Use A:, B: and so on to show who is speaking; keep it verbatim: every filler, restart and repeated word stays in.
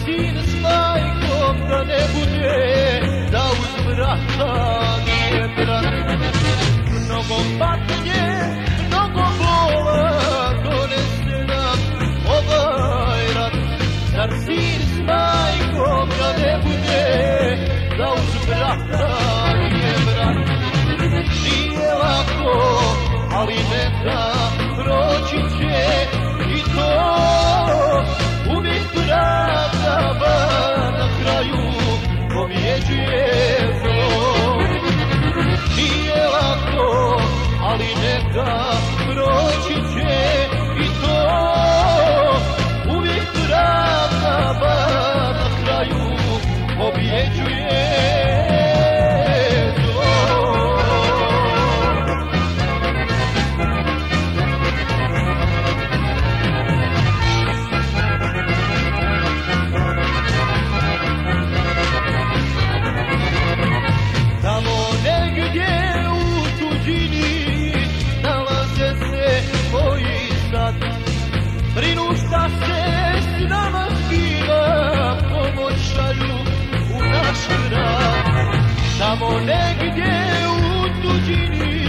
A: sin s majkom da ne bude, da uz brata nije brat. Mnogo patnje, mnogo bola donese nam ovaj rat. Zar sin s majkom da ne bude, da uz brata nije brat. Nije lako, ali neka proći će i to. Uvijek pravda bar na kraju pobjeđuje zlo. Nije lako, ali neka proći će i to. Uvijek pravda bar na kraju pobjeđuje zlo. Tamo negdje u tuđini nalaze se moji sad. Brinu šta se s nama zbiva, pomoć šalju u naš grad. Tamo negdje u tuđini